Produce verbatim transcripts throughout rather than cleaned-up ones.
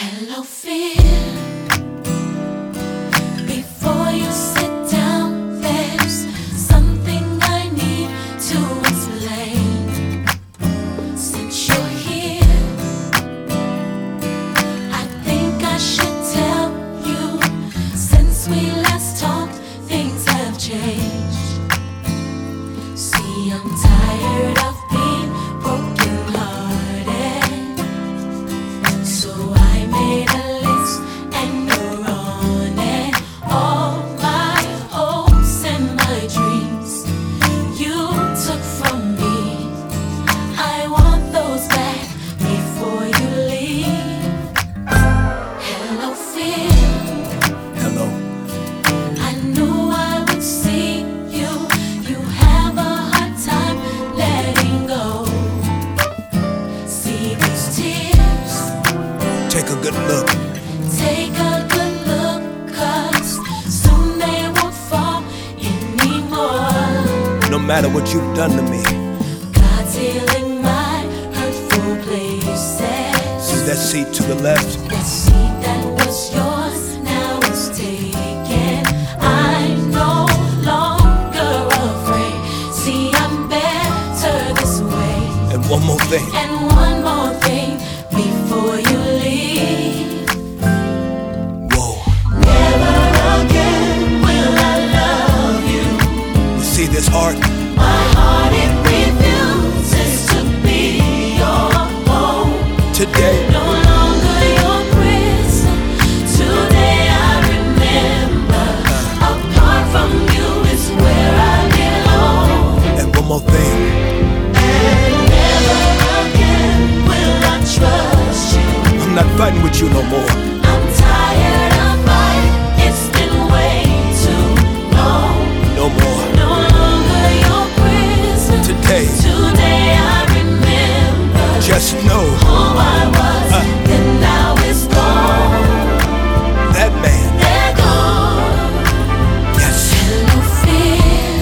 Hello, fear. Before you sit down, there's something I need to explain. Since you're here, I think I should tell you. Since we last talked, things have changed. See, I'm tired of being broken hearted, so I made a list and you're on it. All my hopes and my dreams you took from me, I want those back before you leave. Hello, fear. Hello. I knew I would see you. You have a hard time letting go. See these tears. Take a good look. Take a good look, 'cause soon they won't fall anymore. No matter what you've done to me. God's healing my hurtful places. See that seat to the left? That seat that was yours now is taken. I'm no longer afraid. See, I'm better this way. And one more thing. And one more thing before you leave. Whoa. Never again will I love you. You see this heart? My heart, it refuses to be your home. Today, No longer your prison. Today I remember. Apart from you is where I belong. and one more thing. And never again will I trust you. I'm not fighting with you no more. I'm tired of fighting. It's been way too long. No more. No longer your prison. Today, Today I remember. just know Who I was, Uh. then now it's gone. that man. They're gone. Yes. Hello, fear.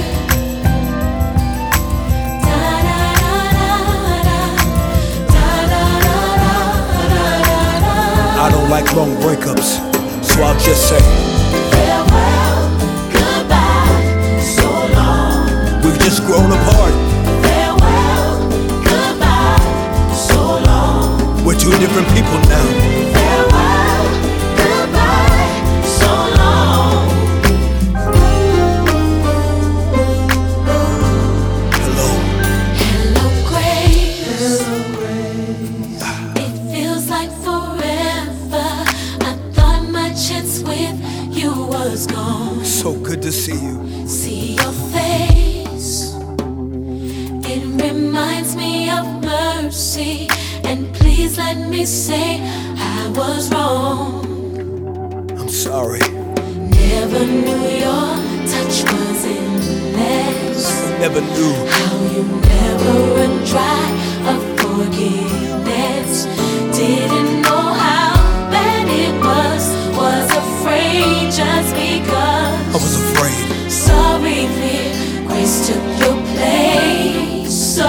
Da da da da da. Da da da da da da. I don't like long breakups, so I'll just say Farewell, goodbye, so long. we've just grown apart. Farewell, goodbye, so long. We're two different people now. Farewell, goodbye, so long. Hello. Hello, grace. It feels like forever. I thought my chance with you was gone. So good to see you. See your face. It reminds me of mercy. And please let me say I was wrong. I'm sorry. Never knew your touch was endless. Never knew. How you never run dry of forgiveness. Didn't know how bad it was. Was afraid just because. I was afraid. Sorry, fear. Grace took your place. So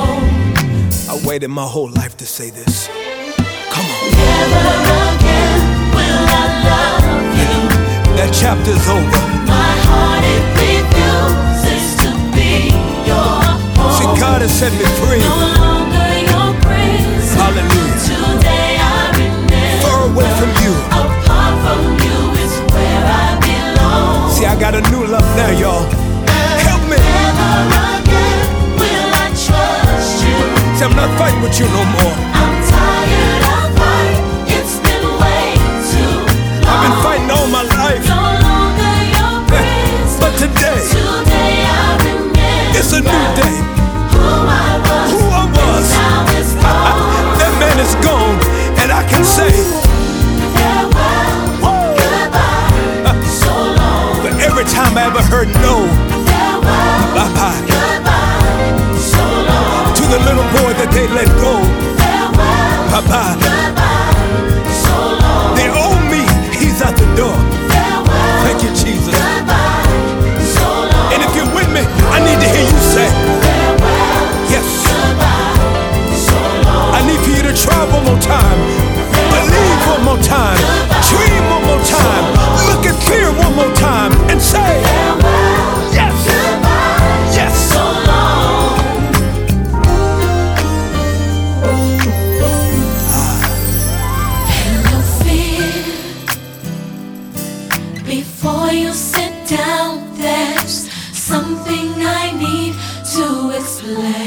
I waited my whole life to say this. Come on. never again will I love you. That chapter's over. My heart, it refuses to be your home. See, God has set me free. No longer your prison. Hallelujah. Today I remember. Far away from you. Apart from you is where I belong. See, I got a new love now, y'all. Help me. Never again will I trust you. See, I'm not fighting with you no more. I'm tired of fighting. It's been way too long. I've been fighting all my life. No longer your prison. But today, Today I remember. it's a new day. Who I was. Who I was. Now it's gone. That man is gone. And I can say, Farewell, goodbye, so long. but every time I ever heard no, Farewell, bye-bye, goodbye, so long. to the little boy that they let go, Farewell, bye-bye, goodbye, so long. they owe me, he's out the door. Farewell, Thank you, Jesus. goodbye, so long. And if you're with me, I need to hear you say, Farewell, yes. goodbye, so long. I need for you to try one more time. Believe one more time. Before you sit down, there's something I need to explain.